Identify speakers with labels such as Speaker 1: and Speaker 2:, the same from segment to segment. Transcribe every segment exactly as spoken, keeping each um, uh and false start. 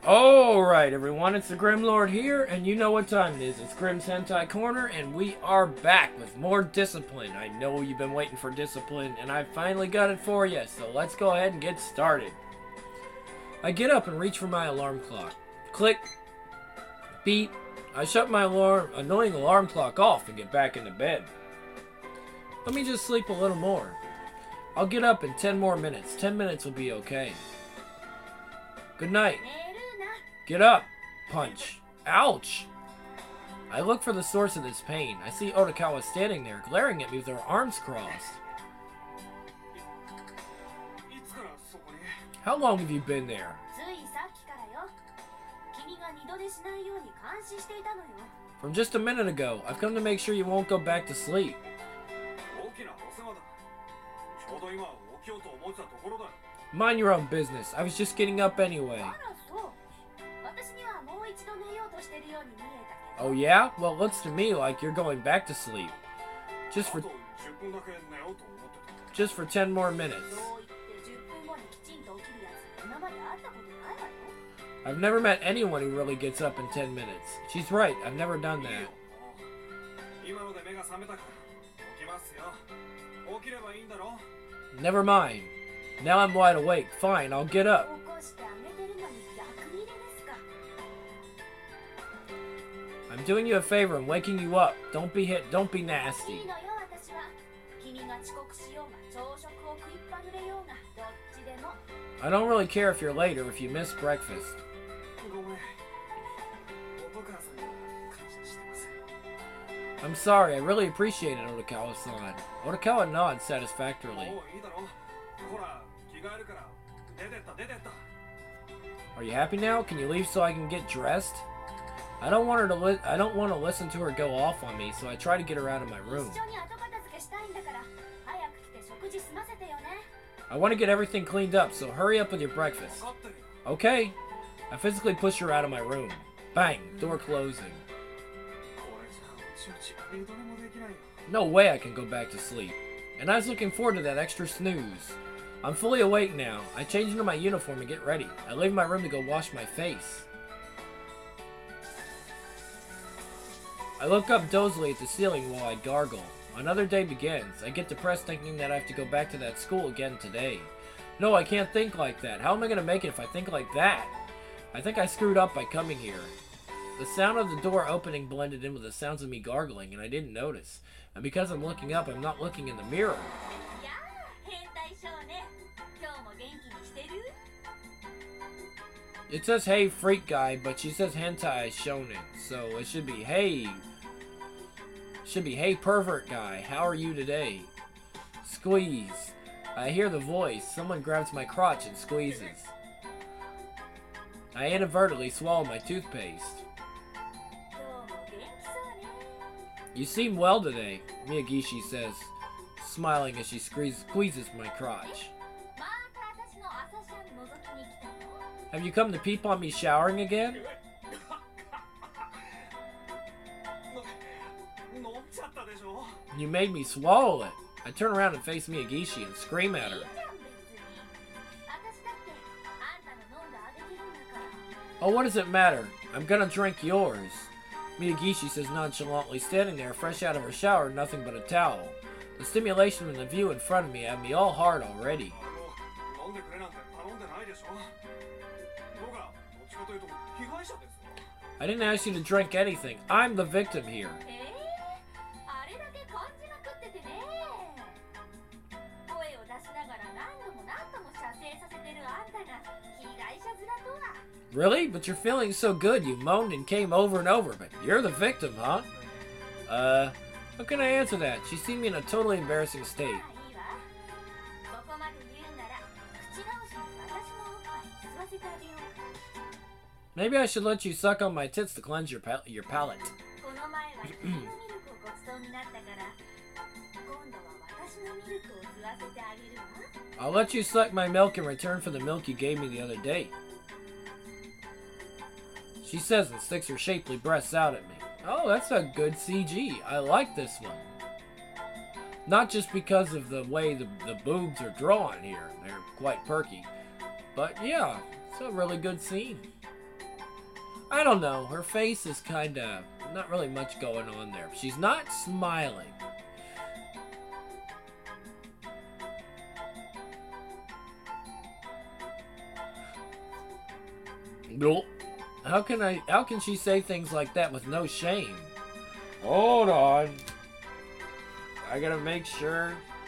Speaker 1: Alright everyone, it's the Grim Lord here, and you know what time it is. It's Grim's Hentai Corner, and we are back with more Discipline. I know you've been waiting for Discipline, and I finally got it for you, so let's go ahead and get started. I get up and reach for my alarm clock. Click. Beep. I shut my alarm, annoying alarm clock off and get back into bed. Let me just sleep a little more. I'll get up in ten more minutes. ten minutes will be okay. Good night. Get up! Punch. Ouch! I look for the source of this pain. I see Otakawa standing there, glaring at me with her arms crossed. How long have you been there? From just a minute ago. I've come to make sure you won't go back to sleep. Mind your own business. I was just getting up anyway. Oh yeah? Well, it looks to me like you're going back to sleep. Just for... Just for ten more minutes. I've never met anyone who really gets up in ten minutes. She's right, I've never done that. Never mind. Now I'm wide awake. Fine, I'll get up. I'm doing you a favor and waking you up. Don't be hit. Don't be nasty. I don't really care if you're late or if you miss breakfast. I'm sorry. I really appreciate it, Otakawa-san. Otakawa nods satisfactorily. Are you happy now? Can you leave so I can get dressed? I don't want her to li I don't want to listen to her go off on me, so I try to get her out of my room. I want to get everything cleaned up, so hurry up with your breakfast. Okay. I physically push her out of my room. Bang, door closing. No way I can go back to sleep. And I was looking forward to that extra snooze. I'm fully awake now. I change into my uniform and get ready. I leave my room to go wash my face. I look up dozily at the ceiling while I gargle. Another day begins. I get depressed thinking that I have to go back to that school again today. No, I can't think like that. How am I going to make it if I think like that? I think I screwed up by coming here. The sound of the door opening blended in with the sounds of me gargling, and I didn't notice. And because I'm looking up, I'm not looking in the mirror. It says hey freak guy, but she says hentai shonen, so it should be hey. Should be hey pervert guy, how are you today? Squeeze. I hear the voice. Someone grabs my crotch and squeezes. I inadvertently swallow my toothpaste. You seem well today, Miyagishi says, smiling as she squeezes my crotch. Have you come to peep on me showering again? You made me swallow it. I turn around and face Miyagishi and scream at her. Oh, what does it matter? I'm gonna drink yours. Miyagishi says nonchalantly, standing there fresh out of her shower, nothing but a towel. The stimulation and the view in front of me have me all hard already. I didn't ask you to drink anything. I'm the victim here. Really? But you're feeling so good. You moaned and came over and over, but you're the victim, huh? Uh, how can I answer that? She seen me in a totally embarrassing state. Maybe I should let you suck on my tits to cleanse your pal your palate. I'll let you suck my milk in return for the milk you gave me the other day. She says and sticks her shapely breasts out at me. Oh, that's a good C G. I like this one. Not just because of the way the, the boobs are drawn here. They're quite perky. But yeah, it's a really good scene. I don't know. Her face is kind of not really much going on there. She's not smiling. Nope. How can I? How can she say things like that with no shame? Hold on. I gotta make sure.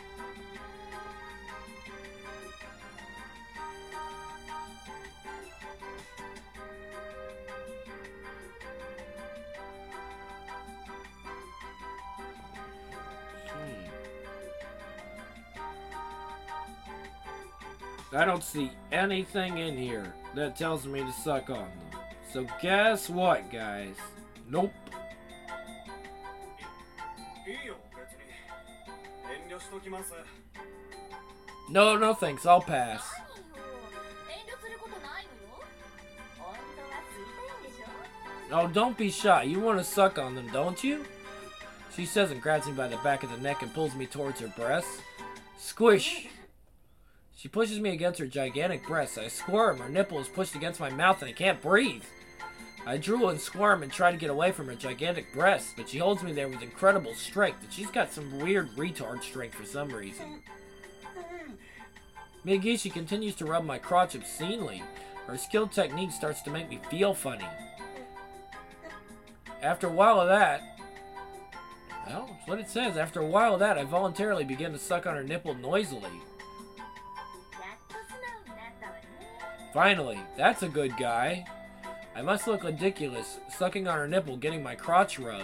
Speaker 1: I don't see anything in here that tells me to suck on them. So guess what, guys? Nope. No, no thanks. I'll pass. Oh, don't be shy. You want to suck on them, don't you? She says and grabs me by the back of the neck and pulls me towards her breasts. Squish! She pushes me against her gigantic breasts. I squirm. Her nipple is pushed against my mouth and I can't breathe. I drool and squirm and try to get away from her gigantic breasts, but she holds me there with incredible strength, and she's got some weird retard strength for some reason. Miyagishi continues to rub my crotch obscenely. Her skilled technique starts to make me feel funny. After a while of that, well, that's what it says. After a while of that, I voluntarily begin to suck on her nipple noisily. Finally, that's a good guy. I must look ridiculous, sucking on her nipple, getting my crotch rubbed.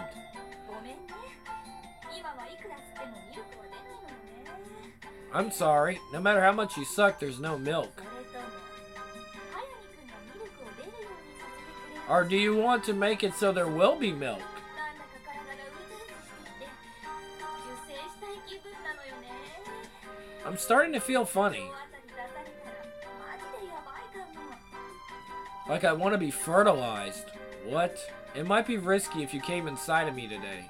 Speaker 1: I'm sorry. No matter how much you suck, there's no milk. Or do you want to make it so there will be milk? I'm starting to feel funny. Like I want to be fertilized. What? It might be risky if you came inside of me today.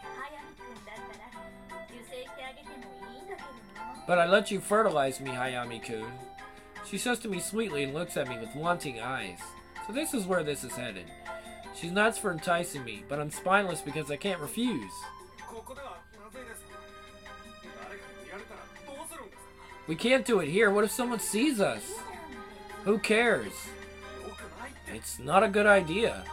Speaker 1: But I let you fertilize me, Hayami-kun. She says to me sweetly and looks at me with wanting eyes. So this is where this is headed. She's nuts for enticing me, but I'm spineless because I can't refuse. We can't do it here. What if someone sees us? Who cares? It's not a good idea.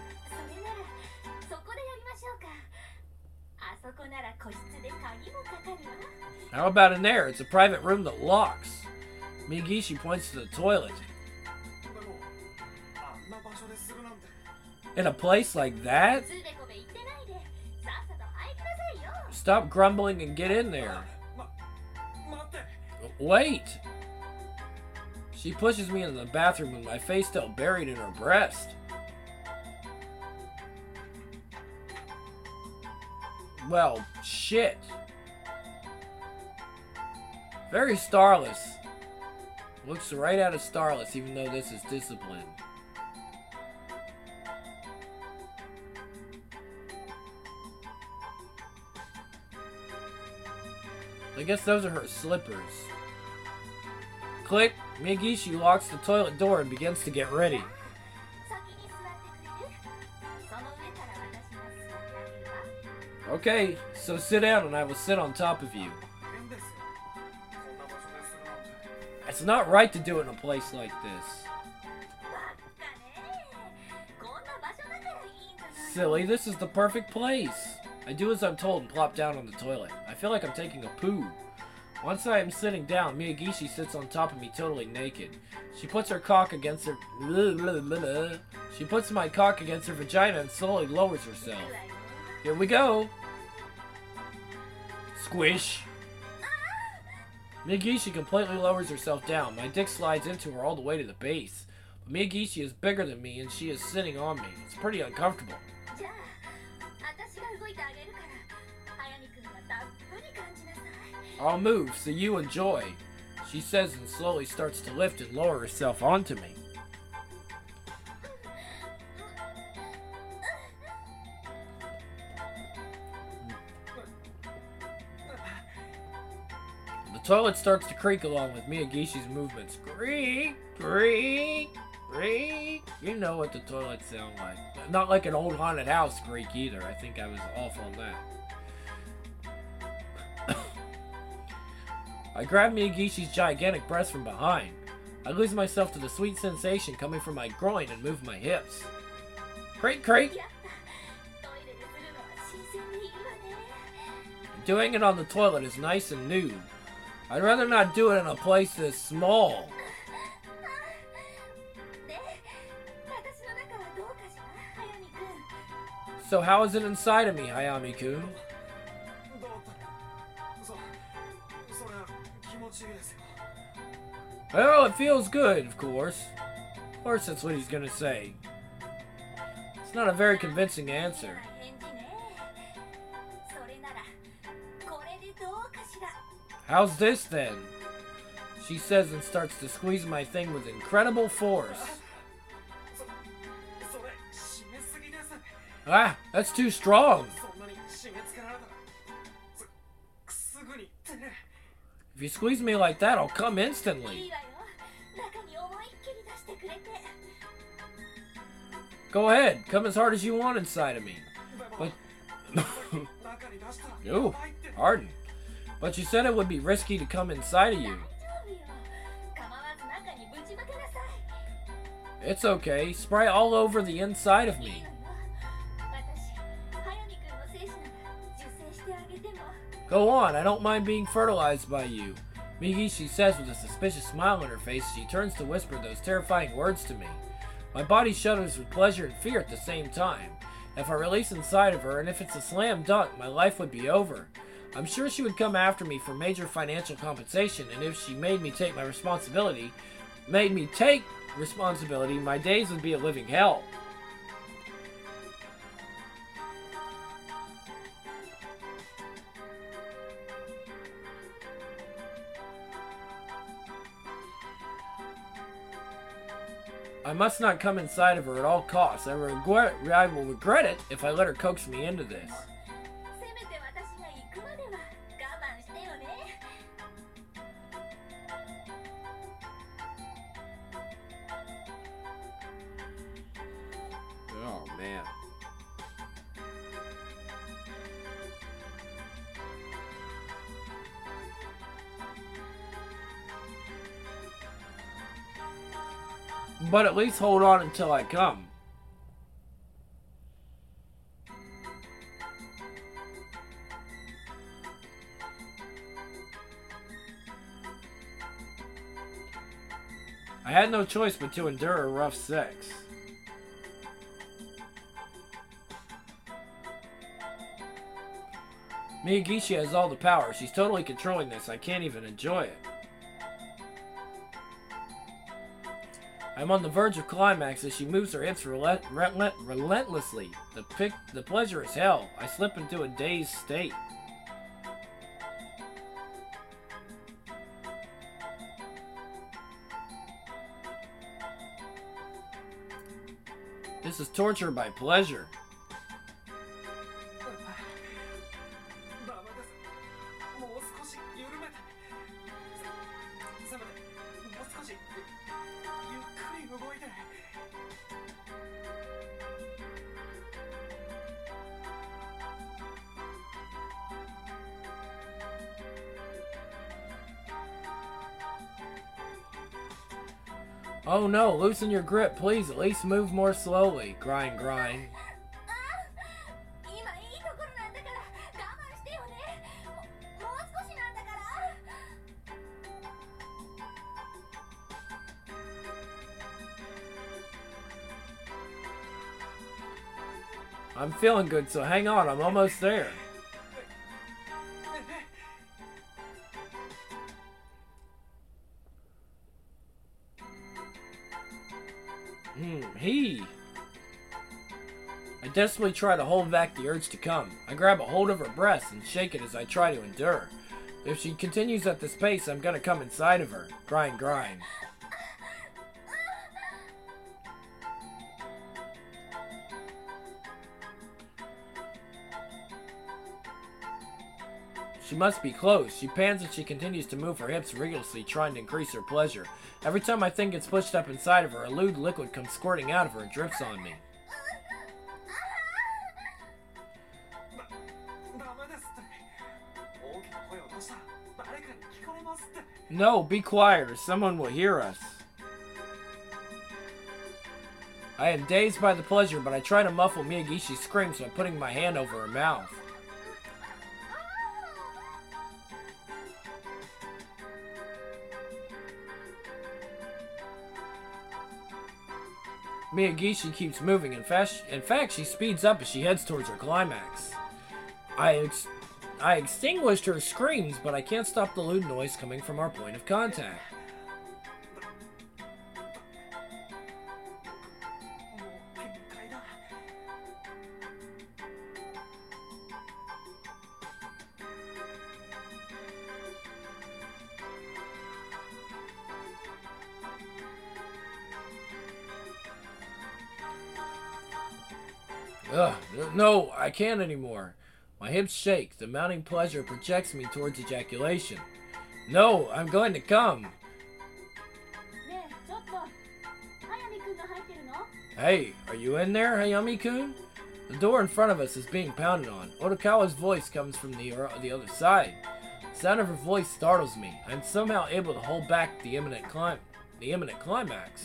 Speaker 1: How about in there? It's a private room that locks. Miyagishi points to the toilet. In a place like that? Stop grumbling and get in there. Wait! She pushes me into the bathroom with my face still buried in her breast. Well, shit. Very Starless. Looks right out of Starless, even though this is Discipline. I guess those are her slippers. Click. Miyagishi locks the toilet door and begins to get ready. Okay, so sit down and I will sit on top of you. It's not right to do it in a place like this. Silly, this is the perfect place. I do as I'm told and plop down on the toilet. I feel like I'm taking a poo. Once I am sitting down, Miyagishi sits on top of me totally naked. She puts her cock against her... She puts my cock against her vagina and slowly lowers herself. Here we go. Squish. Miyagishi completely lowers herself down. My dick slides into her all the way to the base. But Miyagishi is bigger than me and she is sitting on me. It's pretty uncomfortable. I'll move, so you enjoy, she says and slowly starts to lift and lower herself onto me. The toilet starts to creak along with Miyagishi's movements. Creak, creak, creak. You know what the toilets sound like. Not like an old haunted house creak either. I think I was off on that. I grab Miyagishi's gigantic breast from behind. I lose myself to the sweet sensation coming from my groin and move my hips. Creak, creak. Doing it on the toilet is nice and new. I'd rather not do it in a place this small. So how is it inside of me, Hayami-kun? Well, it feels good, of course. Of course that's what he's gonna say. It's not a very convincing answer. How's this then? She says and starts to squeeze my thing with incredible force. Ah, that's too strong. If you squeeze me like that, I'll come instantly. Go ahead, come as hard as you want inside of me. But... Ooh, pardon. But you said it would be risky to come inside of you. It's okay. Spray all over the inside of me. Go on, I don't mind being fertilized by you. Miyagishi says with a suspicious smile on her face as she turns to whisper those terrifying words to me. My body shudders with pleasure and fear at the same time. If I release inside of her, and if it's a slam dunk, my life would be over. I'm sure she would come after me for major financial compensation, and if she made me take my responsibility, made me take responsibility, my days would be a living hell. I must not come inside of her at all costs. I, regret, I will regret it if I let her coax me into this. Oh, man. But at least hold on until I come. I had no choice but to endure a rough sex. Miyagishi has all the power. She's totally controlling this. I can't even enjoy it. I'm on the verge of climax as she moves her hips relent relent relentlessly. The, pic the pleasure is hell. I slip into a dazed state. This is torture by pleasure. Oh no, loosen your grip, please. At least move more slowly. Grind, grind. I'm feeling good, so hang on. I'm almost there. Hmm, he. I desperately try to hold back the urge to come. I grab a hold of her breast and shake it as I try to endure. If she continues at this pace, I'm gonna come inside of her. Grind, grind. She must be close. She pans as she continues to move her hips rigorously, trying to increase her pleasure. Every time my thing gets pushed up inside of her, a lewd liquid comes squirting out of her and drips on me. No, be quiet or someone will hear us. I am dazed by the pleasure, but I try to muffle Miyagishi's screams by putting my hand over her mouth. Miyagishi keeps moving. In fact, in fact, she speeds up as she heads towards her climax. I ex I extinguished her screams, but I can't stop the lewd noise coming from our point of contact. Ugh, no, I can't anymore. My hips shake. The mounting pleasure projects me towards ejaculation. No, I'm going to come. Hey, are you in there, Hayami-kun? The door in front of us is being pounded on. Otokawa's voice comes from the, uh, the other side. The sound of her voice startles me. I'm somehow able to hold back the imminent clim the imminent climax.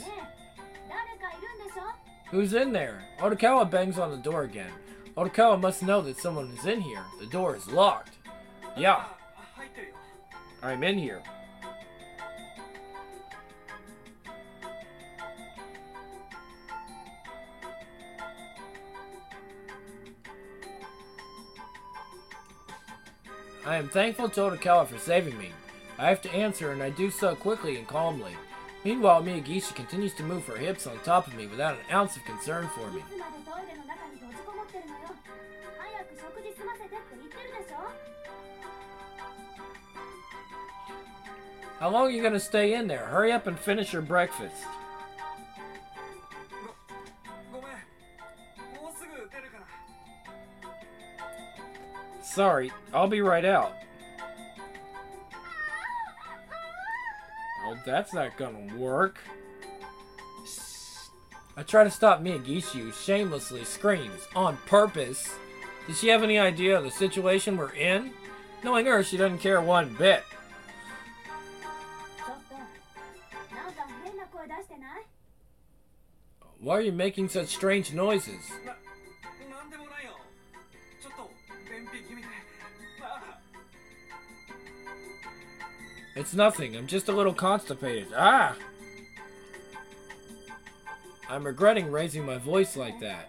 Speaker 1: Who's in there? Otokawa bangs on the door again. Otokawa must know that someone is in here. The door is locked. Yeah. I'm in here. I am thankful to Otokawa for saving me. I have to answer, and I do so quickly and calmly. Meanwhile, Miyagishi continues to move her hips on top of me without an ounce of concern for me. How long are you gonna stay in there? Hurry up and finish your breakfast. Sorry, I'll be right out. Oh, that's not gonna work. I try to stop Miyagishi, who shamelessly screams, on purpose. Does she have any idea of the situation we're in? Knowing her, she doesn't care one bit. Why are you making such strange noises? It's nothing. I'm just a little constipated. Ah! I'm regretting raising my voice like that.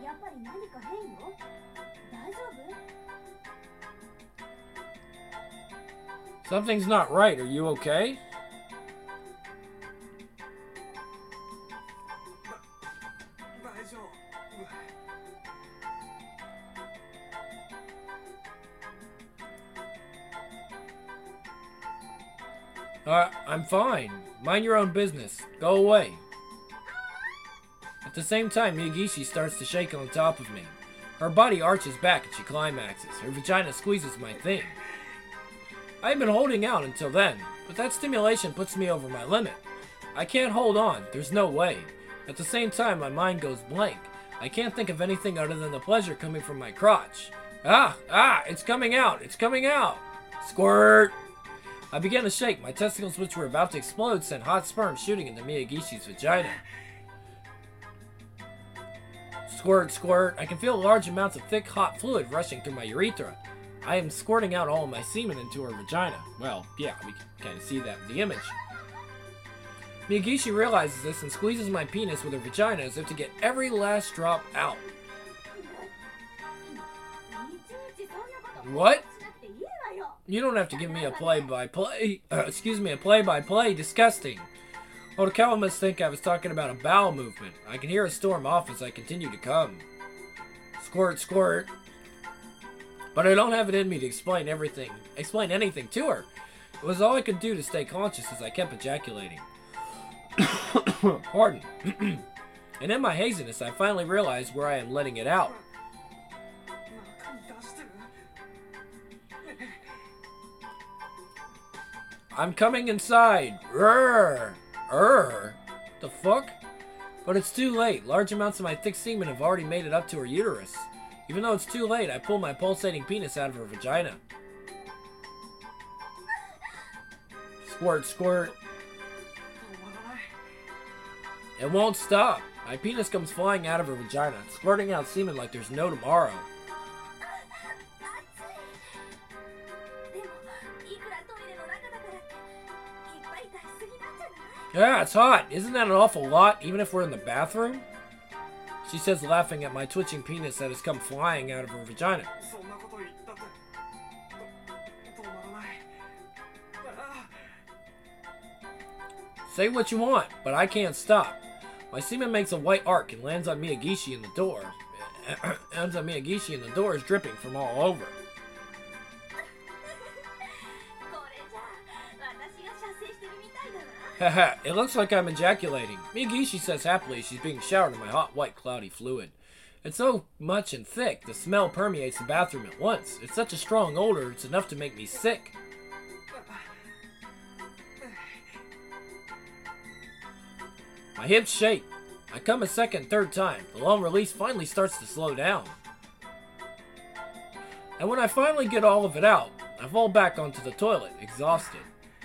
Speaker 1: Something's not right. Are you okay? Uh, I'm fine. Mind your own business. Go away. At the same time, Miyagishi starts to shake on top of me. Her body arches back and she climaxes. Her vagina squeezes my thing. I had been holding out until then, but that stimulation puts me over my limit. I can't hold on. There's no way. At the same time, my mind goes blank. I can't think of anything other than the pleasure coming from my crotch. Ah! Ah! It's coming out! It's coming out! Squirt! I began to shake. My testicles, which were about to explode, sent hot sperm shooting into Miyagishi's vagina. Squirt, squirt. I can feel large amounts of thick, hot fluid rushing through my urethra. I am squirting out all of my semen into her vagina. Well, yeah, we can kind of see that in the image. Miyagishi realizes this and squeezes my penis with her vagina as if to get every last drop out. What? You don't have to give me a play-by-play, uh, excuse me, a play-by-play. Disgusting. Otokawa must think I was talking about a bowel movement. I can hear a storm off as I continue to come. Squirt, squirt. But I don't have it in me to explain everything, explain anything to her. It was all I could do to stay conscious as I kept ejaculating. Pardon. And in my haziness, I finally realized where I am letting it out. I'm coming inside. Rrr. Rrr. The fuck? But it's too late. Large amounts of my thick semen have already made it up to her uterus. Even though it's too late, I pull my pulsating penis out of her vagina. Squirt, squirt. It won't stop. My penis comes flying out of her vagina, squirting out semen like there's no tomorrow. Yeah, it's hot. Isn't that an awful lot, even if we're in the bathroom? She says, laughing at my twitching penis that has come flying out of her vagina. Say what you want, but I can't stop. My semen makes a white arc and lands on Miyagishi in the door. Lands on Miyagishi and the door is dripping from all over. Haha, it looks like I'm ejaculating. Miyagishi says happily she's being showered in my hot, white, cloudy fluid. It's so much and thick, the smell permeates the bathroom at once. It's such a strong odor, it's enough to make me sick. My hips shake. I come a second, third time. The long release finally starts to slow down. And when I finally get all of it out, I fall back onto the toilet, exhausted.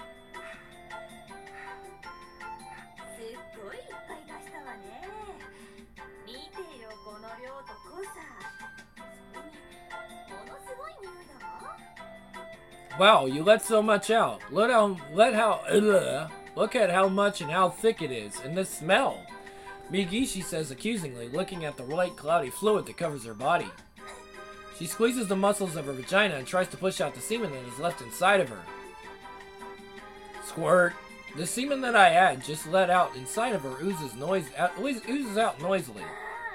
Speaker 1: Wow, you let so much out. Look how, let how, ugh, look at how much and how thick it is, and the smell. Miyagishi says accusingly, looking at the white cloudy fluid that covers her body. She squeezes the muscles of her vagina and tries to push out the semen that is left inside of her. Squirt. The semen that I had just let out inside of her oozes noise out, oozes out noisily.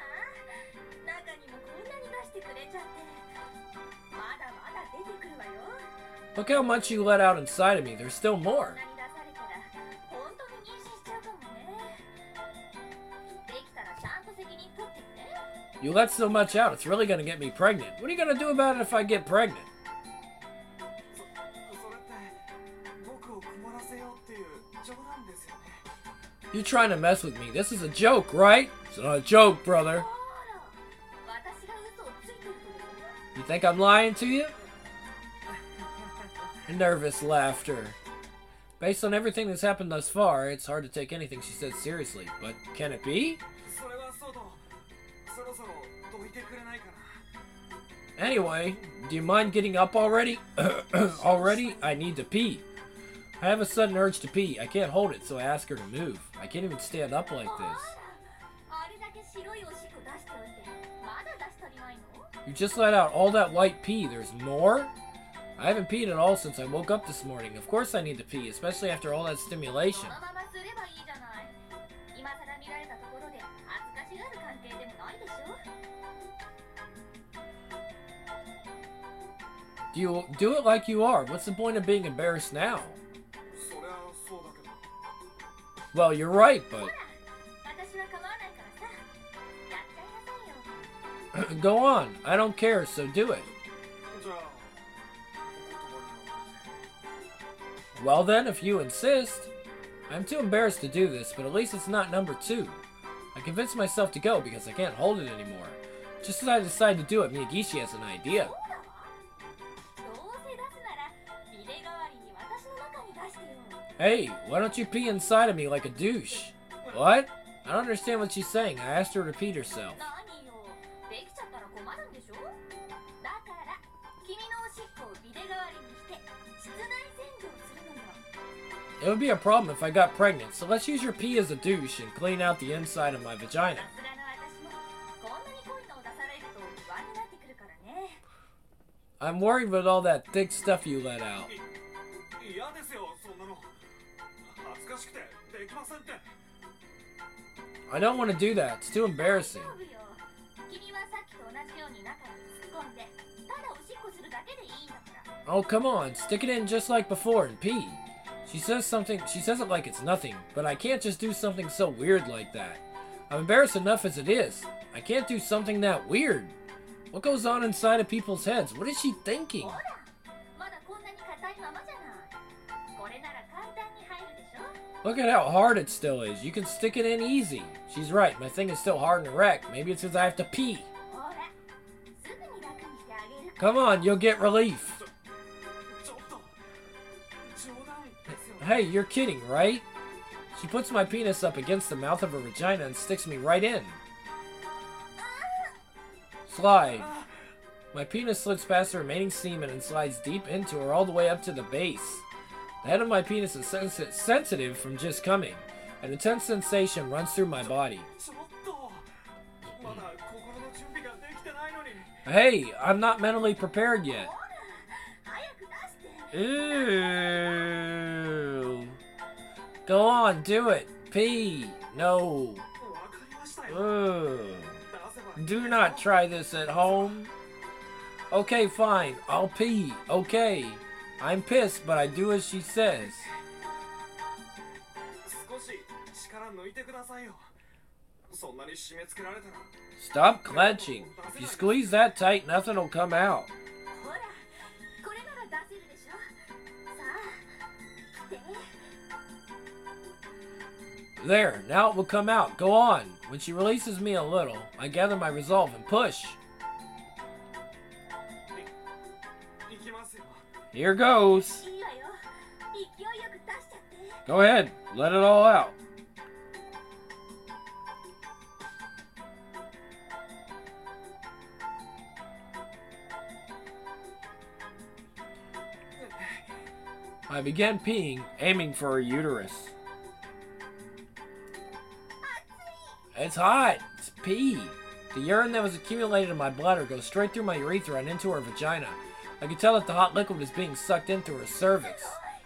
Speaker 1: Look how much you let out inside of me. There's still more. You let so much out, it's really going to get me pregnant. What are you going to do about it if I get pregnant? You're trying to mess with me. This is a joke, right? It's not a joke, brother. You think I'm lying to you? Nervous laughter. Based on everything that's happened thus far, it's hard to take anything she says seriously. But can it be? Anyway, do you mind getting up already? Already? I need to pee. I have a sudden urge to pee. I can't hold it, so I ask her to move. I can't even stand up like this. You just let out all that white pee. There's more? I haven't peed at all since I woke up this morning. Of course I need to pee, especially after all that stimulation. Do you do it like you are? What's the point of being embarrassed now? Well, you're right, but... Go on. I don't care, so do it. Well then, if you insist. I'm too embarrassed to do this, but at least it's not number two. I convinced myself to go because I can't hold it anymore. Just as I decide to do it, Miyagishi has an idea. Hey, why don't you pee inside of me like a douche? What? I don't understand what she's saying. I asked her to repeat herself. It would be a problem if I got pregnant, so let's use your pee as a douche and clean out the inside of my vagina. I'm worried with all that thick stuff you let out. I don't want to do that. It's too embarrassing. Oh, come on. Stick it in just like before and pee. She says something, she says it like it's nothing, but I can't just do something so weird like that. I'm embarrassed enough as it is. I can't do something that weird. What goes on inside of people's heads? What is she thinking? Look at how hard it still is. You can stick it in easy. She's right. My thing is still hard and erect. Maybe it's because I have to pee. Come on, you'll get relief. Hey, you're kidding, right? She puts my penis up against the mouth of her vagina and sticks me right in. Slide. My penis slips past the remaining semen and slides deep into her all the way up to the base. The head of my penis is sens sensitive from just coming. An intense sensation runs through my body. Hey, I'm not mentally prepared yet. Ew. Go on, do it. Pee. No. Ugh. Do not try this at home. Okay, fine. I'll pee. Okay. I'm pissed, but I do as she says. Stop clenching. If you squeeze that tight, nothing will come out. There, now it will come out. Go on. When she releases me a little, I gather my resolve and push. Here goes. Go ahead, let it all out. I began peeing, aiming for her uterus. It's hot. It's pee. The urine that was accumulated in my bladder goes straight through my urethra and into her vagina. I can tell that the hot liquid is being sucked in through her cervix.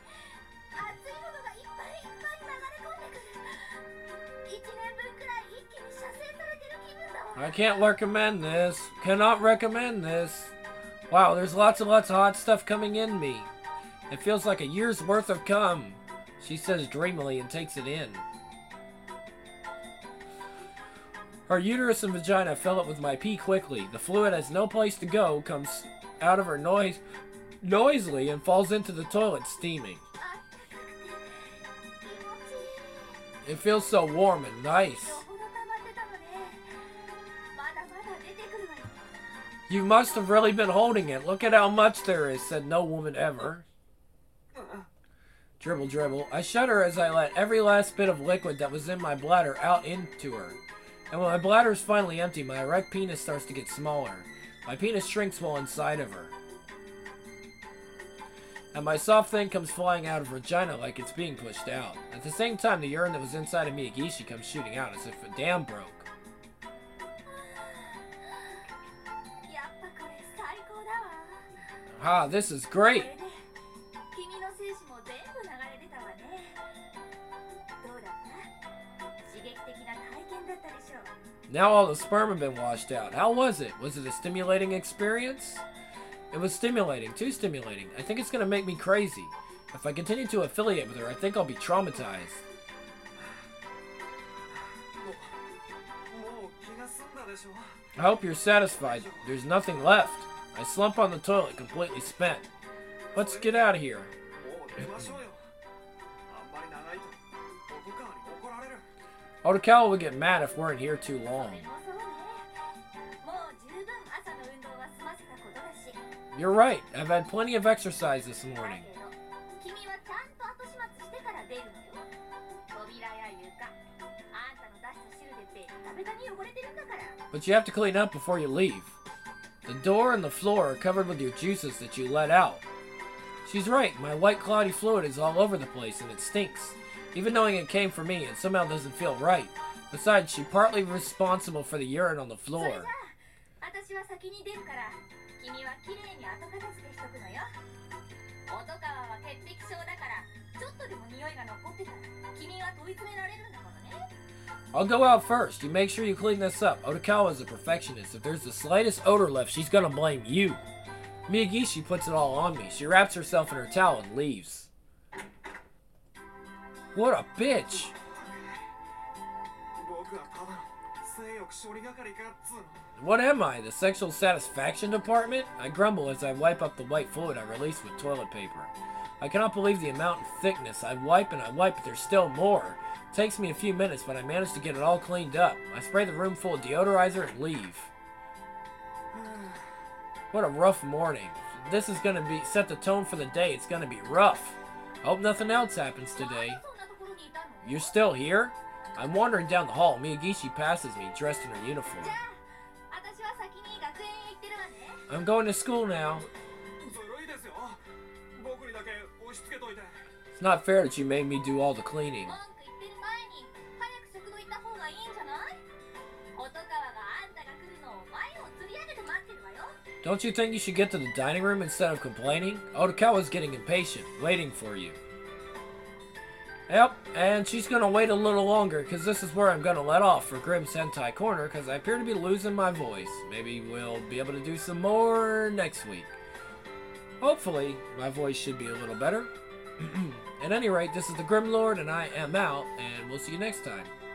Speaker 1: I can't recommend this. Cannot recommend this. Wow, there's lots and lots of hot stuff coming in me. It feels like a year's worth of cum, she says dreamily and takes it in. Her uterus and vagina fill up with my pee quickly. The fluid has no place to go, comes out of her noise noisily, and falls into the toilet steaming. It feels so warm and nice. You must have really been holding it. Look at how much there is, said no woman ever. Dribble, dribble. I shudder as I let every last bit of liquid that was in my bladder out into her. And when my bladder is finally empty, my erect penis starts to get smaller. My penis shrinks while inside of her. And my soft thing comes flying out of her vagina like it's being pushed out. At the same time, the urine that was inside of Miyagishi comes shooting out as if a dam broke. Ah, this is great! Now all the sperm had been washed out. How was it? Was it a stimulating experience? It was stimulating, too stimulating. I think it's going to make me crazy. If I continue to affiliate with her, I think I'll be traumatized. I hope you're satisfied. There's nothing left. I slump on the toilet, completely spent. Let's get out of here. Otokawa would get mad if we're in here too long. You're right. I've had plenty of exercise this morning. But you have to clean up before you leave. The door and the floor are covered with your juices that you let out. She's right. My white cloudy fluid is all over the place and it stinks. Even knowing it came from me, it somehow doesn't feel right. Besides, she's partly responsible for the urine on the floor. I'll go out first. You make sure you clean this up. Otokawa is a perfectionist. If there's the slightest odor left, she's gonna blame you. Miyagishi puts it all on me. She wraps herself in her towel and leaves. What a bitch! What am I, the sexual satisfaction department? I grumble as I wipe up the white fluid I release with toilet paper. I cannot believe the amount and thickness. I wipe and I wipe, but there's still more. It takes me a few minutes, but I manage to get it all cleaned up. I spray the room full of deodorizer and leave. What a rough morning. This is going to be set the tone for the day. It's going to be rough. I hope nothing else happens today. You're still here? I'm wandering down the hall. Miyagishi passes me, dressed in her uniform. I'm going to school now. It's not fair that you made me do all the cleaning. Don't you think you should get to the dining room instead of complaining? Otokawa's getting impatient, waiting for you. Yep, and she's gonna wait a little longer, because this is where I'm gonna let off for Grim Sentai Corner, because I appear to be losing my voice. Maybe we'll be able to do some more next week. Hopefully, my voice should be a little better. At any rate, this is the Grim Lord, and I am out, and we'll see you next time.